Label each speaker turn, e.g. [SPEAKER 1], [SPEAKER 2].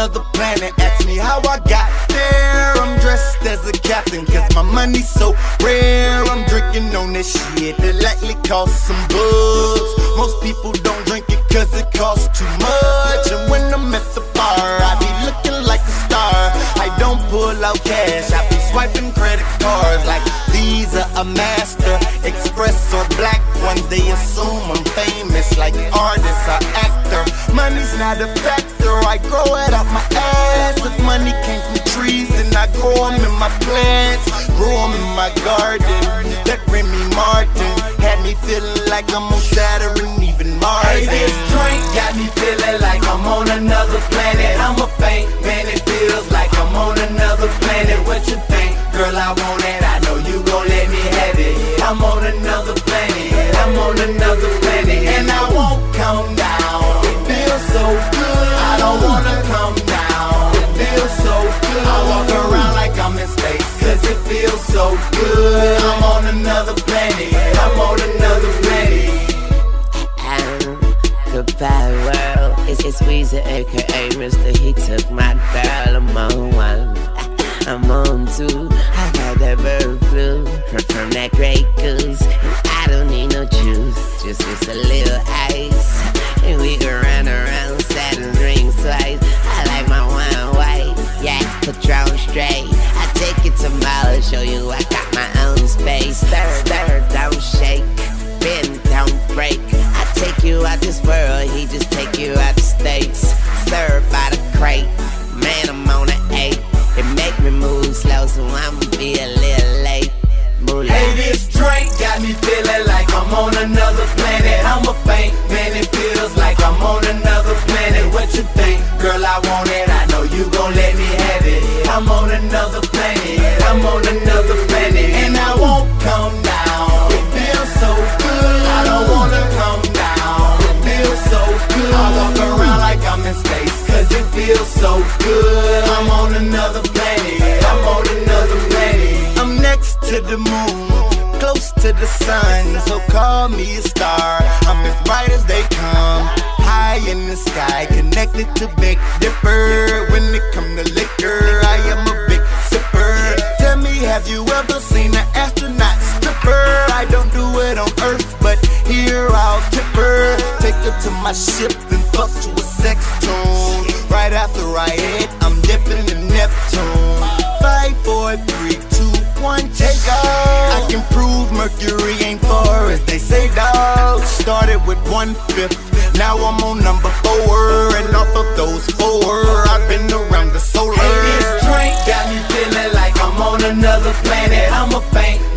[SPEAKER 1] another planet. Ask me how I got there. I'm dressed as a captain, cause my money's so rare. I'm drinking on this shit that likely costs some bucks. Most people don't drink it cause it costs too much. And when I'm at the bar, I be looking like a star. I don't pull out cash, I be swiping credit cards like Visa, a Master, Express or black ones. They assume I'm famous like artist or actor. Money's not a factor, I grow it out my ass. If money came from trees, then I grow them in my plants, grow them in my garden. That Remy Martin had me feeling like I'm on Saturn, even Mars.
[SPEAKER 2] Hey, this drink got me feeling like I'm on another planet. I'm a faint man, it feels like I'm on another planet. What you think? Girl, I want it, I know you gon' let me have it. I'm on another planet, I'm on another planet. And I won't come down, it feels so good. I don't wanna come down, it feels so good. I walk around like I'm in space, cause it feels so good. I'm on another planet, I'm on another planet.
[SPEAKER 3] Goodbye world, it's Weezy aka Mr. He took my girl. I'm on one, I'm on two. I got that bird flu from that Grey Goose, and I don't need no juice, just a little ice, and we can run around Saturn rings twice. I like my wine white, yeah, Patron straight. I take it to Mall, show you I got my own space. Stir, don't shake, bend, don't break. I take you out this world, he just take you out the States. Served by the crate, man, I'm on an 8. It make me move slow, so I'ma be a little late.
[SPEAKER 2] Hey, this drink got me feeling like I'm on another planet. I'm a faint man, it feels like I'm on another planet. What you think? Girl, I want it, I know you gon' let me have it. I'm on another planet, I'm on another planet. And I won't come down, it feels so good. I don't wanna come down, it feels so good. I walk around like I'm in space, cause it feels so good. I'm on another planet, I'm on another planet.
[SPEAKER 1] I'm next to the moon, close to the sun, so call me a star. I'm as bright as they come, high in the sky, connected to Big Dipper. When it come to liquor, I am a big sipper. Tell me, have you ever seen an astronaut stripper? I don't do it on Earth, but here I'll tip her. Take her to my ship and fuck to a sex tune. Right after I hit, I'm dipping in Neptune. 5, 4, 3, 2, 1, take off. I can prove Mercury ain't far as they say, dog. Started with 1/5, now I'm on number 4. And off of those 4, I've been around the solar.
[SPEAKER 2] Hey, this drink got me feeling like I'm on another planet. I'm a faint